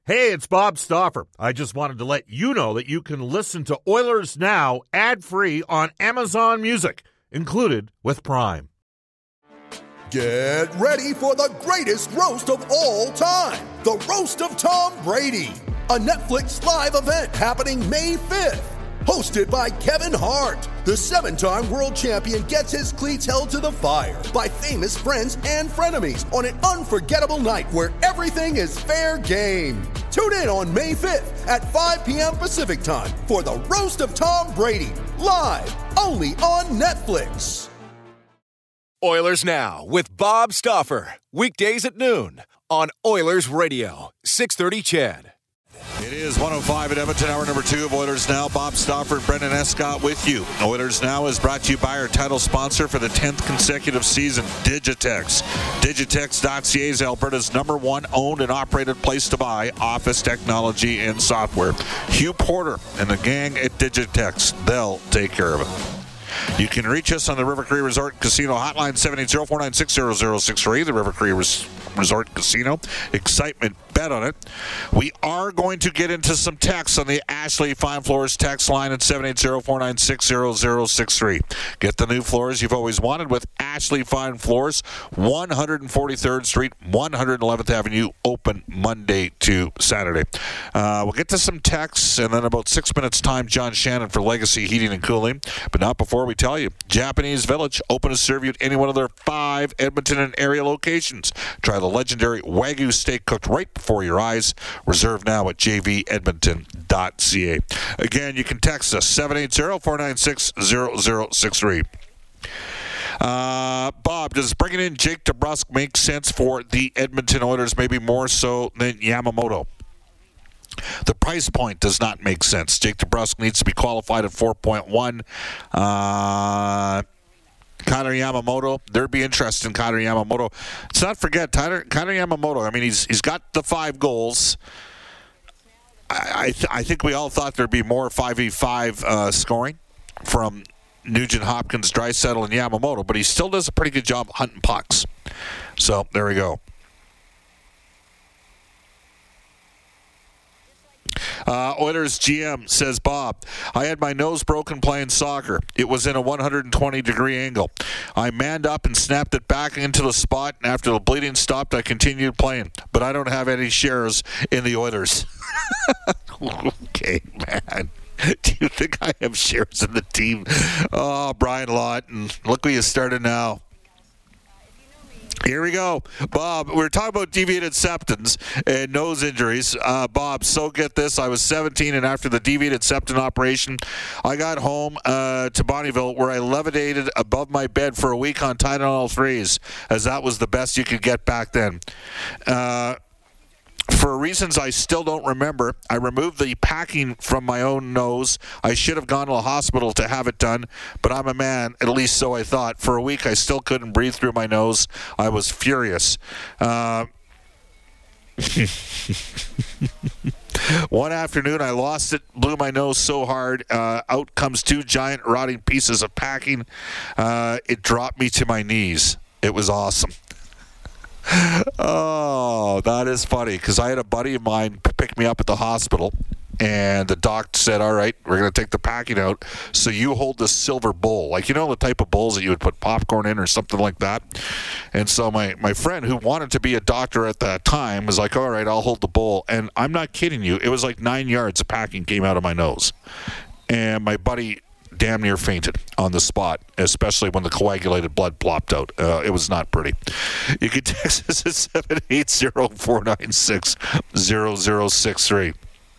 Hey, it's Bob Stauffer. I just wanted to let you know that you can listen to Oilers Now ad-free on Amazon Music, included with Prime. Get ready for the greatest roast of all time, the Roast of Tom Brady, a Netflix live event happening May 5th. Hosted by Kevin Hart, the 7-time world champion gets his cleats held to the fire by famous friends and frenemies on an unforgettable night where everything is fair game. Tune in on May 5th at 5 p.m. Pacific time for the Roast of Tom Brady, live only on Netflix. Oilers Now with Bob Stauffer, weekdays at noon on Oilers Radio, 630 CHED. It is 105 at Edmonton, hour number 2 of Oilers Now. Bob Stauffer and Brendan Escott with you. Oilers Now is brought to you by our title sponsor for the 10th consecutive season, Digitex. Digitex.ca is Alberta's #1 owned and operated place to buy office technology and software. Hugh Porter and the gang at Digitex, they'll take care of it. You can reach us on the River Cree Resort Casino hotline, 780-496-0063. The River Cree Resort Casino. Excitement, bet on it. We are going to get into some texts on the Ashley Fine Floors text line at 780-496-0063. Get the new floors you've always wanted with Ashley Fine Floors, 143rd Street, 111th Avenue, open Monday to Saturday. We'll get to some texts, and then about 6 minutes time, John Shannon for Legacy Heating and Cooling. But not before we tell you, Japanese Village, open to serve you at any one of their 5 Edmonton and area locations. Try the legendary Wagyu steak cooked right before your eyes. Reserve now at jvedmonton.ca. Again, you can text us 780-496-0063. Bob, does bringing in Jake DeBrusk make sense for the Edmonton Oilers, maybe more so than Yamamoto? The price point does not make sense. Jake DeBrusk needs to be qualified at 4.1. Connor Yamamoto, there'd be interest in Connor Yamamoto. Let's not forget Connor Yamamoto. I mean, he's got the 5 goals. I think we all thought there'd be more 5v5 scoring from Nugent Hopkins, Draisaitl, and Yamamoto, but he still does a pretty good job hunting pucks. So there we go. Oilers GM says, Bob, I had my nose broken playing soccer. It was in a 120-degree angle. I manned up and snapped it back into the spot, and after the bleeding stopped, I continued playing. But I don't have any shares in the Oilers. Okay, man. Do you think I have shares in the team? Oh, Brian Lawton. Look where you started now. Here we go. Bob, we're talking about deviated septums and nose injuries. Bob, so get this. I was 17, and after the deviated septum operation, I got home to Bonnyville, where I levitated above my bed for a week on Tylenol 3s, as that was the best you could get back then. For reasons I still don't remember, I removed the packing from my own nose. I should have gone to the hospital to have it done, but I'm a man, at least so I thought. For a week, I still couldn't breathe through my nose. I was furious. One afternoon, I lost it, blew my nose so hard. Out comes 2 giant rotting pieces of packing. It dropped me to my knees. It was awesome. Oh, that is funny, because I had a buddy of mine pick me up at the hospital, and the doc said, all right, we're going to take the packing out, so you hold this silver bowl, like, you know, the type of bowls that you would put popcorn in or something like that. And so my friend, who wanted to be a doctor at that time, was like, all right, I'll hold the bowl. And I'm not kidding you, it was like 9 yards of packing came out of my nose. And my buddy damn near fainted on the spot, especially when the coagulated blood plopped out. It was not pretty. You can text us at 780-496-0063.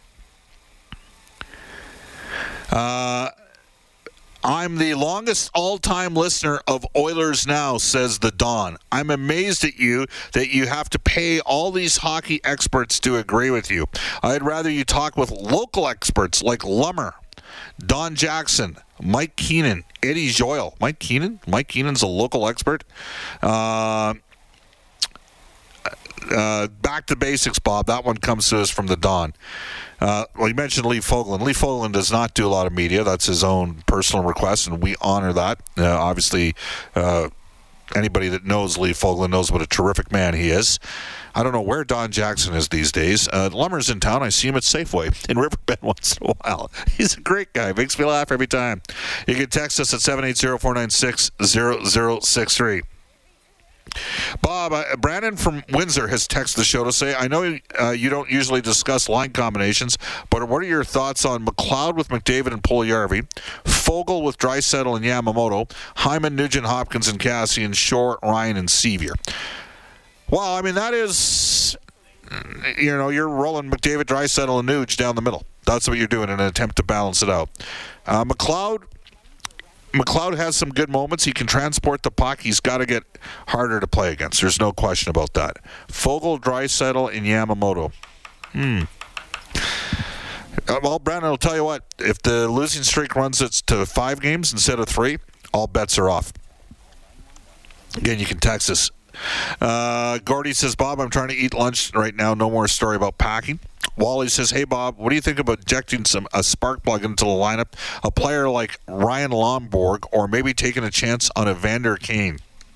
I'm the longest all-time listener of Oilers Now, says the Don. I'm amazed at you that you have to pay all these hockey experts to agree with you. I'd rather you talk with local experts like Lummer, Don Jackson, Mike Keenan, Eddie Joyle. Mike Keenan's a local expert. Back to basics, Bob. That one comes to us from the Don. Well, you mentioned Lee Fogland. Lee Fogland does not do a lot of media. That's his own personal request, and we honor that. Obviously, anybody that knows Lee Fogolin knows what a terrific man he is. I don't know where Don Jackson is these days. Lummer's in town. I see him at Safeway in Riverbend once in a while. He's a great guy. Makes me laugh every time. You can text us at 780-496-0063. Bob, Brandon from Windsor has texted the show to say, I know you don't usually discuss line combinations, but what are your thoughts on McLeod with McDavid and Puljujarvi, Fogle with Draisaitl and Yamamoto, Hyman, Nugent, Hopkins, and Cassian, Shore, Ryan, and Sevier? Well, I mean, that is, you're rolling McDavid, Draisaitl, and Nuge down the middle. That's what you're doing in an attempt to balance it out. McLeod has some good moments. He can transport the puck. He's got to get harder to play against. There's no question about that. Fogle, Draisaitl, and Yamamoto. Well, Brandon, I'll tell you what. If the losing streak runs it to 5 games instead of 3, all bets are off. Again, you can text us. Gordy says, Bob, I'm trying to eat lunch right now. No more story about packing. Wally says, hey, Bob, what do you think about injecting a spark plug into the lineup? A player like Ryan Lomborg, or maybe taking a chance on Evander Kane?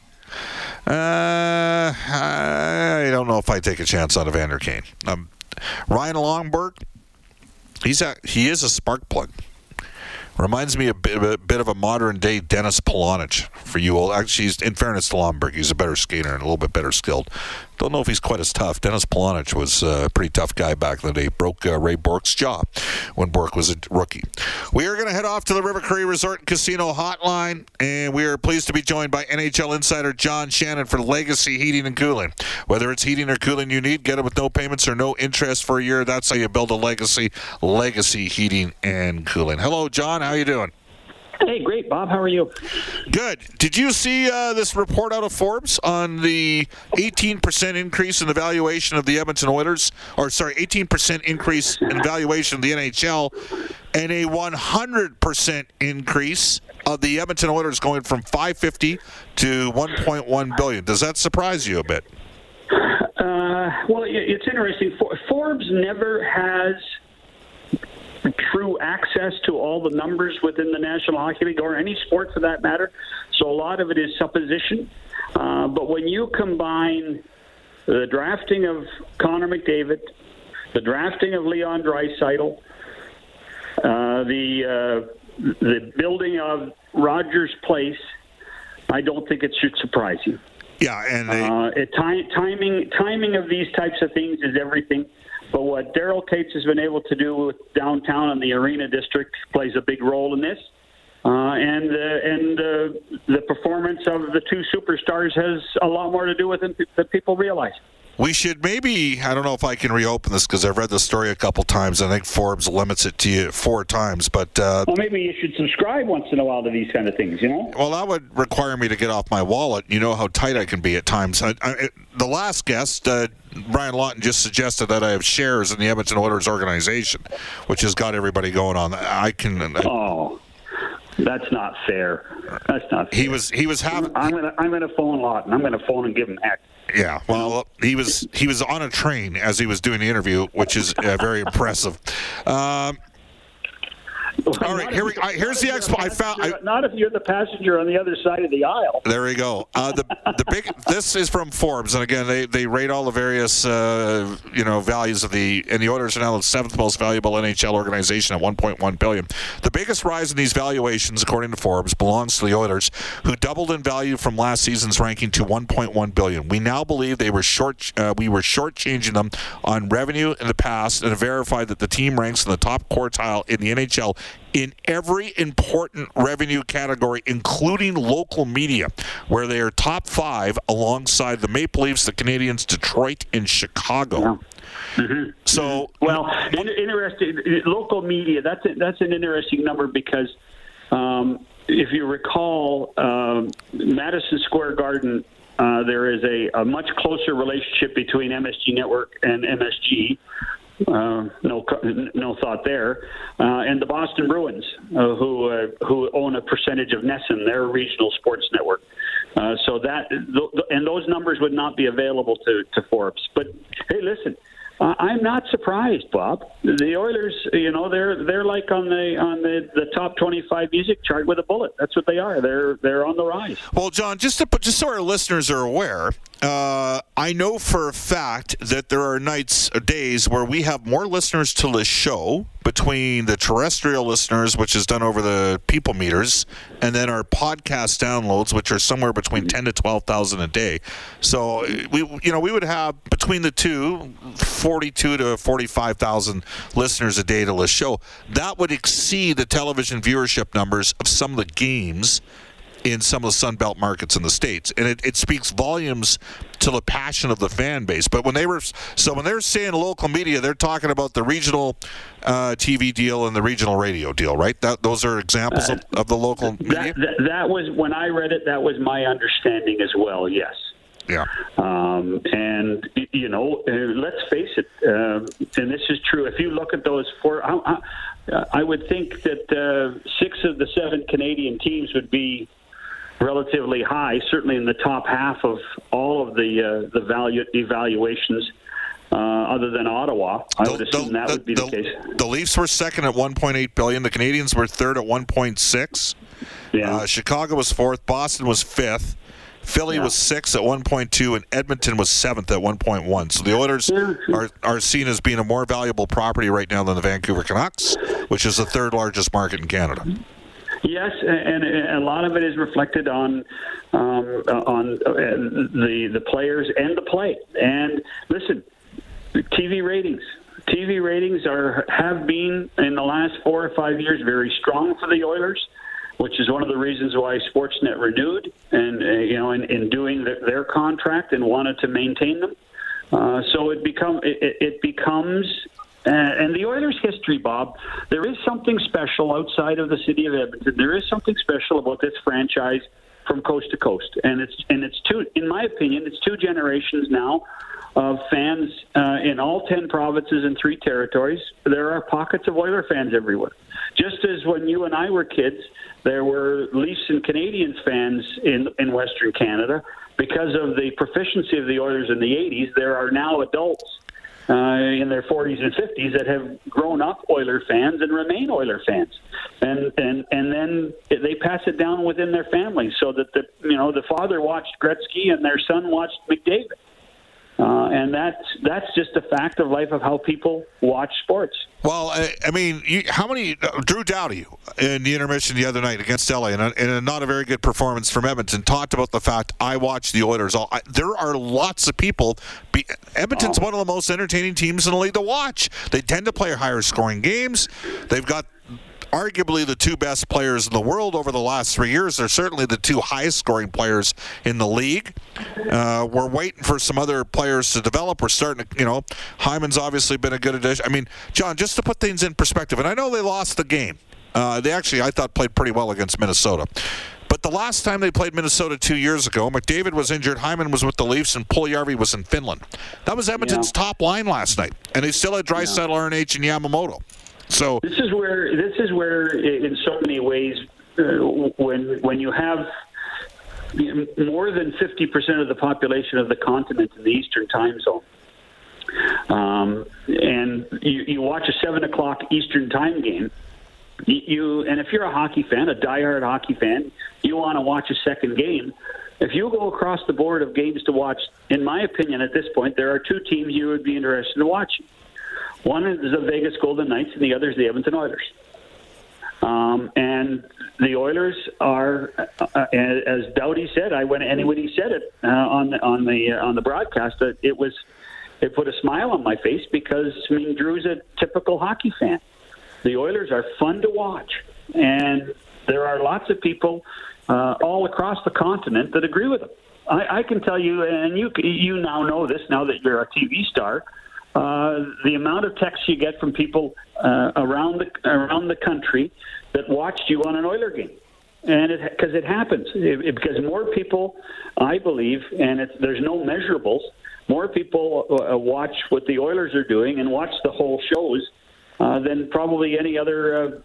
I don't know if I take a chance on Evander Kane. Ryan Lomborg, he is a spark plug. Reminds me a bit of a modern-day Dennis Polonich for you old. Actually, in fairness to Lomberg, he's a better skater and a little bit better skilled. Don't know if he's quite as tough. Dennis Polonich was a pretty tough guy back in the day. Broke Ray Bourque's jaw when Bourque was a rookie. We are going to head off to the River Cree Resort and Casino Hotline, and we are pleased to be joined by NHL insider John Shannon for Legacy Heating and Cooling. Whether it's heating or cooling you need, get it with no payments or no interest for a year. That's how you build a legacy. Legacy Heating and Cooling. Hello, John. How you doing? Hey, great, Bob. How are you? Good. Did you see this report out of Forbes on the 18% increase in the valuation of the Edmonton Oilers? 18% increase in valuation of the NHL, and a 100% increase of the Edmonton Oilers going from $550 to $1.1 billion. Does that surprise you a bit? Well, it's interesting. Forbes never has true access to all the numbers within the National Hockey League, or any sport for that matter. So a lot of it is supposition. But when you combine the drafting of Connor McDavid, the drafting of Leon Draisaitl, the building of Rogers Place, I don't think it should surprise you. Yeah, and timing of these types of things is everything. But what Daryl Cates has been able to do with downtown and the Arena District plays a big role in this. And the performance of the two superstars has a lot more to do with it than people realize. We should maybe, I don't know if I can reopen this because I've read the story a couple times. I think Forbes limits it to you 4 times. But well, maybe you should subscribe once in a while to these kind of things, Well, that would require me to get off my wallet. You know how tight I can be at times. The last guest, Brian Lawton, just suggested that I have shares in the Edmonton Oilers organization, which has got everybody going on. Oh, that's not fair. That's not fair. He was having. I'm gonna phone Lawton. I'm gonna phone and give him heck. Yeah, well, he was on a train as he was doing the interview, which is very impressive. All right, here's the expo. Not if you're the passenger on the other side of the aisle. There we go. This is from Forbes, and again, they rate all the various values of the Oilers are now the 7th most valuable NHL organization at $1.1 billion. The biggest rise in these valuations, according to Forbes, belongs to the Oilers, who doubled in value from last season's ranking to $1.1 billion. We now believe we were shortchanging them on revenue in the past, and have verified that the team ranks in the top quartile in the NHL in every important revenue category, including local media, where they are top 5 alongside the Maple Leafs, the Canadiens, Detroit, and Chicago. Yeah. Mm-hmm. So, well, interesting. Local media. That's an interesting number because if you recall, Madison Square Garden, there is a much closer relationship between MSG Network and MSG. No thought there. And the Boston Bruins, who own a percentage of NESN, their regional sports network. So that and those numbers would not be available to Forbes. But hey, listen, I'm not surprised, Bob. The Oilers, they're like on the top 25 music chart with a bullet. That's what they are. They're on the rise. Well, John, just so our listeners are aware, I know for a fact that there are nights or days where we have more listeners to the show between the terrestrial listeners, which is done over the people meters, and then our podcast downloads, which are somewhere between 10 to 12,000 a day. So we would have between the two 42 to 45,000 listeners a day to the show. That would exceed the television viewership numbers of some of the games in some of the Sun Belt markets in the States. And it speaks volumes to the passion of the fan base. But when they're saying local media, they're talking about the regional TV deal and the regional radio deal, right? Those are examples of the local media? That was, when I read it, that was my understanding as well, yes. Yeah. And, let's face it, and this is true, if you look at those four, I would think that 6 of the 7 Canadian teams would be relatively high, certainly in the top half of all of the value evaluations, other than Ottawa. I would assume that would be the case. The Leafs were second at $1.8 billion. The Canadians were third at $1.6. Yeah. Chicago was fourth. Boston was fifth. Philly was 6th at 1.2, and Edmonton was 7th at 1.1. So the Oilers are seen as being a more valuable property right now than the Vancouver Canucks, which is the third largest market in Canada. Yes, and a lot of it is reflected on the players and the play. And listen, TV ratings have been in the last 4 or 5 years very strong for the Oilers, which is one of the reasons why Sportsnet renewed and in doing their contract and wanted to maintain them. So it becomes. And the Oilers' history, Bob, there is something special outside of the city of Edmonton. There is something special about this franchise from coast to coast, and it's two. In my opinion, it's 2 generations now of fans in all 10 provinces and 3 territories. There are pockets of Oiler fans everywhere. Just as when you and I were kids, there were Leafs and Canadians fans in Western Canada. Because of the proficiency of the Oilers in the 80s, there are now adults in their 40s and 50s that have grown up Oiler fans and remain Oiler fans, and then they pass it down within their families, so that the father watched Gretzky and their son watched McDavid, and that's just a fact of life of how people watch sports. Well, I mean, how many Drew Doughty in the intermission the other night against LA, in a not a very good performance from Edmonton, talked about the fact I watch the Oilers. There are lots of people. Edmonton's one of the most entertaining teams in the league to watch. They tend to play higher scoring games. They've got arguably the 2 best players in the world over the last 3 years. They're certainly the 2 highest scoring players in the league. We're waiting for some other players to develop. We're starting to, Hyman's obviously been a good addition. I mean, John, just to put things in perspective, and I know they lost the game. They actually, I thought, played pretty well against Minnesota. But the last time they played Minnesota 2 years ago, McDavid was injured, Hyman was with the Leafs, and Puljujarvi was in Finland. That was Edmonton's top line last night. And they still had Draisaitl, RNH, and Yamamoto. So this is where, in so many ways, when you have more than 50% of the population of the continent in the Eastern time zone, and you watch a 7:00 Eastern time game, and if you're a hockey fan, a diehard hockey fan, you want to watch a second game. If you go across the board of games to watch, in my opinion, at this point, there are 2 teams you would be interested in watching. One is the Vegas Golden Knights, and the other is the Edmonton Oilers. And the Oilers are, as Doughty said, when he said it on the broadcast, it put a smile on my face because Drew's a typical hockey fan. The Oilers are fun to watch, and there are lots of people all across the continent that agree with them. I can tell you, and you now know this now that you're a TV star. The amount of texts you get from people around the country that watched you on an Oiler game, and because it happens, because more people, I believe, and there's no measurables. More people watch what the Oilers are doing and watch the whole shows than probably any other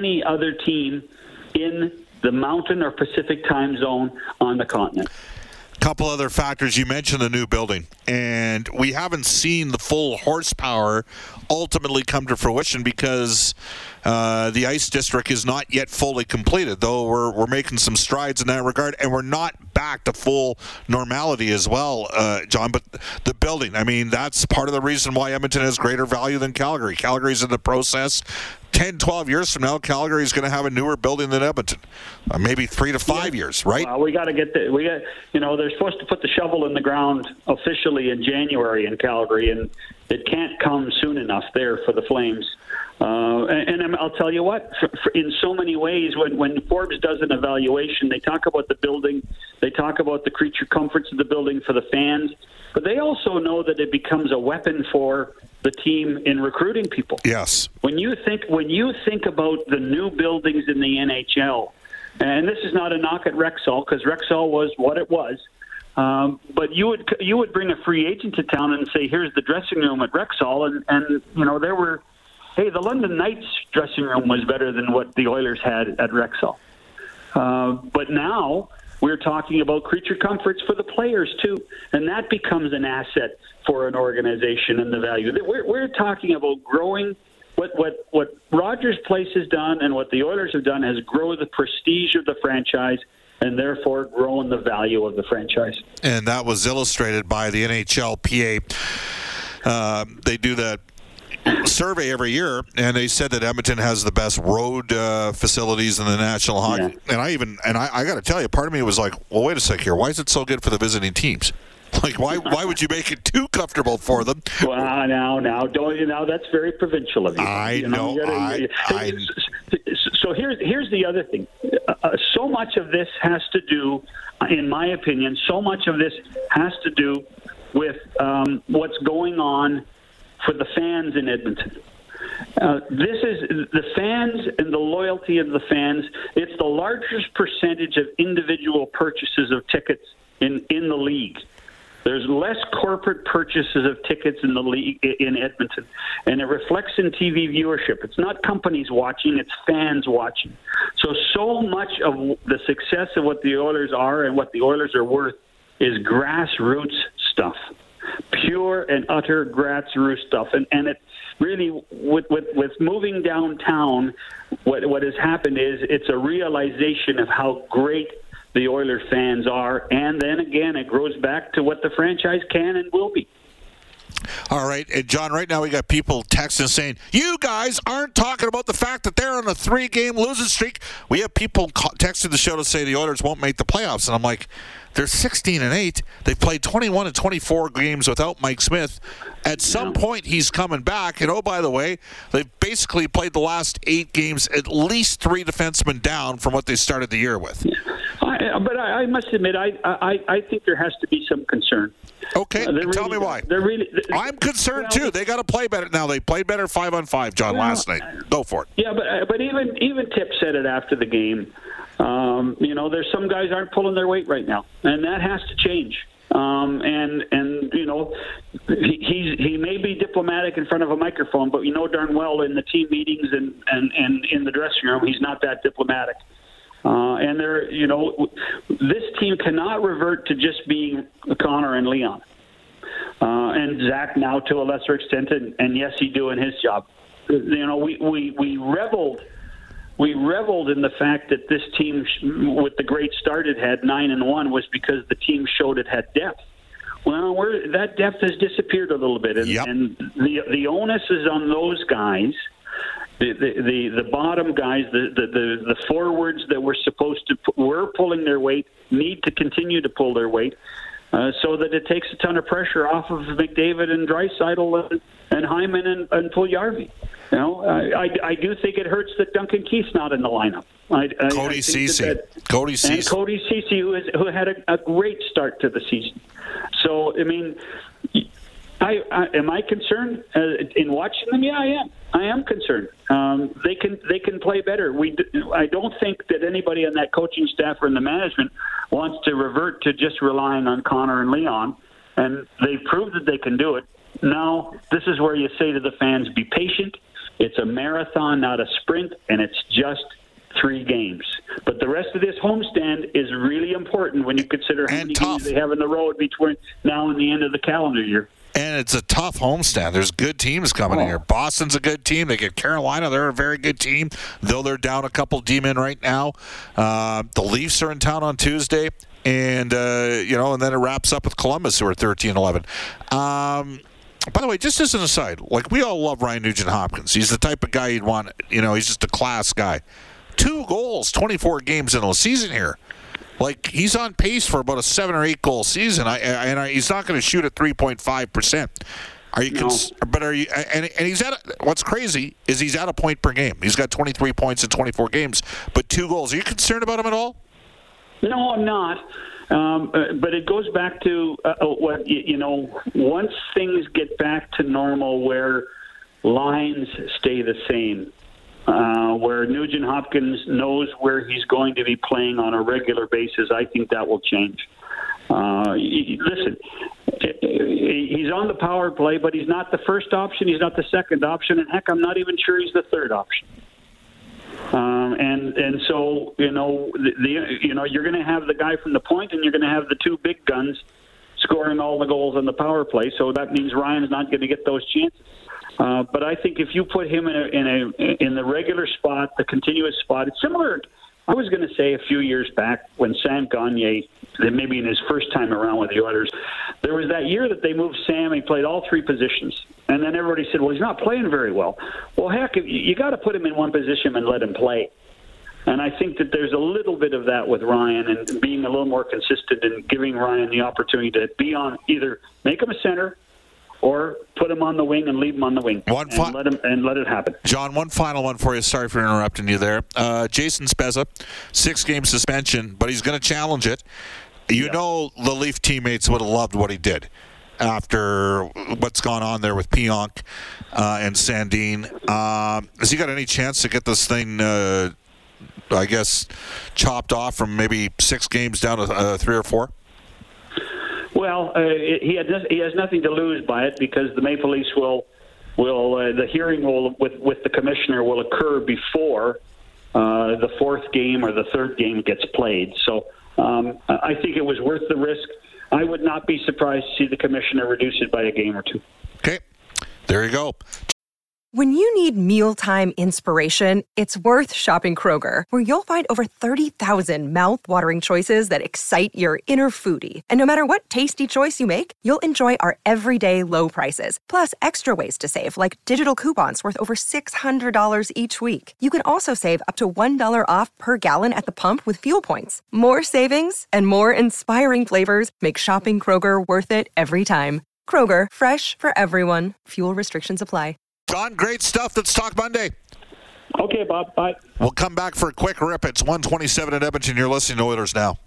team in the Mountain or Pacific time zone on the continent. Couple other factors. You mentioned the new building, and we haven't seen the full horsepower ultimately come to fruition because the ice district is not yet fully completed, though we're making some strides in that regard, and we're not back to full normality as well, John. But the building, I mean, that's part of the reason why Edmonton has greater value than Calgary. Calgary's in the process. 10, 12 years from now, Calgary is going to have a newer building than Edmonton. Maybe 3 to 5 years, right? Well, we got to get they're supposed to put the shovel in the ground officially in January in Calgary, and it can't come soon enough there for the Flames. And I'll tell you what, in so many ways, when Forbes does an evaluation, they talk about the building, they talk about the creature comforts of the building for the fans, but they also know that it becomes a weapon for the team in recruiting people. Yes. When you think about the new buildings in the NHL, and this is not a knock at Rexall because Rexall was what it was, but you would bring a free agent to town and say, here's the dressing room at Rexall, and there were. Hey, the London Knights dressing room was better than what the Oilers had at Rexall. But now we're talking about creature comforts for the players, too. And that becomes an asset for an organization and the value. We're talking about growing. What Rogers Place has done and what the Oilers have done has grown the prestige of the franchise and therefore grown the value of the franchise. And that was illustrated by the NHLPA. They do that survey every year, and they said that Edmonton has the best road facilities in the National Hockey. Yeah. And I got to tell you, part of me was like, well, wait a sec here. Why is it so good for the visiting teams? Like, why would you make it too comfortable for them? Well, now that's very provincial of you. I know. So here's the other thing. So much of this has to do, in my opinion, with what's going on for the fans in Edmonton. This is the fans and the loyalty of the fans. It's the largest percentage of individual purchases of tickets in the league. There's less corporate purchases of tickets in the league in Edmonton, and it reflects in TV viewership. It's not companies watching, it's fans watching. So much of the success of what the Oilers are and what the Oilers are worth is grassroots stuff. Pure and utter grassroots stuff, and it really with moving downtown, what has happened is it's a realization of how great the Oilers fans are, and then again it grows back to what the franchise can and will be. All right, and John, right now we got people texting saying, you guys aren't talking about the fact that they're on a 3-game losing streak. We have people texting the show to say the Oilers won't make the playoffs, and I'm like, they're 16-8. They've played 21 and 24 games without Mike Smith. At some point, he's coming back. And, oh, by the way, they've basically played the last 8 games at least 3 defensemen down from what they started the year with. But I must admit, I think there has to be some concern. Okay, tell me why. I'm concerned, too. They got to play better. Now, they played better 5-on-5, John, last night. Go for it. Yeah, but even Tip said it after the game. There's some guys aren't pulling their weight right now, and that has to change. He may be diplomatic in front of a microphone, but darn well in the team meetings and in the dressing room, he's not that diplomatic. This team cannot revert to just being Connor and Leon, and Zach now to a lesser extent, and Yessie doing his job. We reveled in the fact that this team, with the great start it had, 9-1, was because the team showed it had depth. Well, that depth has disappeared a little bit, and the onus is on those guys, the bottom guys, the forwards that were pulling their weight, need to continue to pull their weight, so that it takes a ton of pressure off of McDavid and Draisaitl and Hyman and Puljujarvi. I do think it hurts that Duncan Keith's not in the lineup. Cody Ceci, who had a great start to the season. So, I mean, am I concerned in watching them? Yeah, I am. I am concerned. They can play better. I don't think that anybody on that coaching staff or in the management wants to revert to just relying on Connor and Leon, and they've proved that they can do it. Now, this is where you say to the fans, be patient. It's a marathon, not a sprint, and it's just 3 games. But the rest of this homestand is really important when you consider how many games they have in the road between now and the end of the calendar year. And it's a tough homestand. There's good teams coming in here. Boston's a good team. They get Carolina. They're a very good team, though they're down a couple D-men right now. The Leafs are in town on Tuesday. And, and then it wraps up with Columbus, who are 13-11. By the way, just as an aside, we all love Ryan Nugent-Hopkins. He's the type of guy you'd want, he's just a class guy. 2 goals, 24 games in a season here. He's on pace for about a 7 or 8 goal season. He's not going to shoot at 3.5%. Are you? No. But are you? And he's at. What's crazy is he's at a point per game. He's got 23 points in 24 games, but 2 goals. Are you concerned about him at all? No, I'm not. But it goes back to once things get back to normal, where lines stay the same. Where Nugent-Hopkins knows where he's going to be playing on a regular basis, I think that will change. Listen, he's on the power play, but he's not the first option. He's not the second option, and heck, I'm not even sure he's the third option. And so you're going to have the guy from the point, and you're going to have the 2 big guns scoring all the goals on the power play. So that means Ryan's not going to get those chances. But I think if you put him in the regular spot, the continuous spot, it's similar. I was going to say a few years back when Sam Gagner, maybe in his first time around with the Oilers, there was that year that they moved Sam. He played all 3 positions, and then everybody said, "Well, he's not playing very well." Well, heck, you got to put him in one position and let him play. And I think that there's a little bit of that with Ryan, and being a little more consistent and giving Ryan the opportunity to be on, either make him a center or put him on the wing and leave him on the wing and let it happen. John, one final one for you. Sorry for interrupting you there. Jason Spezza, 6-game suspension, but he's going to challenge it. You know the Leaf teammates would have loved what he did after what's gone on there with Pionk and Sandin. Has he got any chance to get this thing, chopped off from maybe 6 games down to 3 or 4? Well, he has nothing to lose by it, because the Maple Leafs the hearing with the commissioner will occur before the 4th game or the 3rd game gets played. So I think it was worth the risk. I would not be surprised to see the commissioner reduce it by a game or 2. Okay, there you go. When you need mealtime inspiration, it's worth shopping Kroger, where you'll find over 30,000 mouth-watering choices that excite your inner foodie. And no matter what tasty choice you make, you'll enjoy our everyday low prices, plus extra ways to save, like digital coupons worth over $600 each week. You can also save up to $1 off per gallon at the pump with fuel points. More savings and more inspiring flavors make shopping Kroger worth it every time. Kroger, fresh for everyone. Fuel restrictions apply. John, great stuff. Let's talk Monday. Okay, Bob. Bye. We'll come back for a quick rip. It's 1:27 at Edmonton. You're listening to Oilers Now.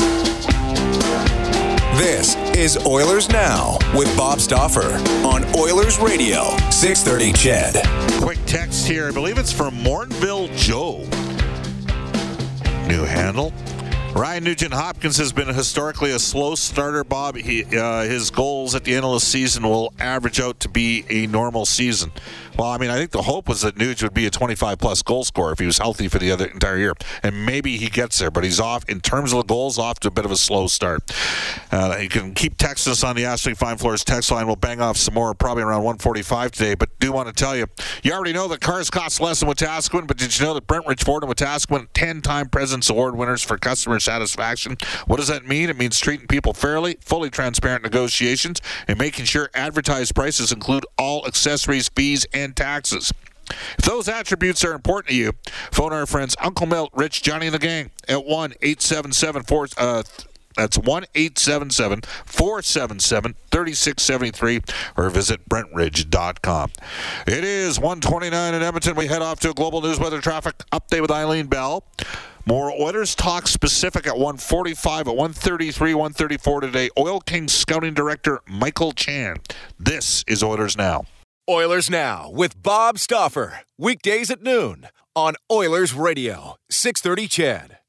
This is Oilers Now with Bob Stauffer on Oilers Radio, 630 CHED. Quick text here. I believe it's from Mornville Joe. New handle. Ryan Nugent-Hopkins has been historically a slow starter, Bob. His goals at the end of the season will average out to be a normal season. Well, I think the hope was that Nuge would be a 25-plus goal scorer if he was healthy for the entire year. And maybe he gets there, but he's off, in terms of the goals, off to a bit of a slow start. You can keep texting us on the Ashley Fine Floors text line. We'll bang off some more probably around 1:45 today, but do want to tell you, you already know that cars cost less in Wetaskiwin, but did you know that Brentridge Ford and Wetaskiwin 10-time President's Award winners for customer satisfaction? What does that mean? It means treating people fairly, fully transparent negotiations, and making sure advertised prices include all accessories, fees, and taxes. If those attributes are important to you, phone our friends Uncle Milt, Rich, Johnny, and the gang at 1-877-4... That's 1-877-477-3673 or visit Brentridge.com. It is 1:29 in Edmonton. We head off to a global news weather traffic update with Eileen Bell. More Oilers talk specific at 1:45, at 1:33, 1:34 today. Oil Kings scouting director Michael Chan. This is Oilers Now. Oilers Now with Bob Stauffer. Weekdays at noon on Oilers Radio, 630 CHED.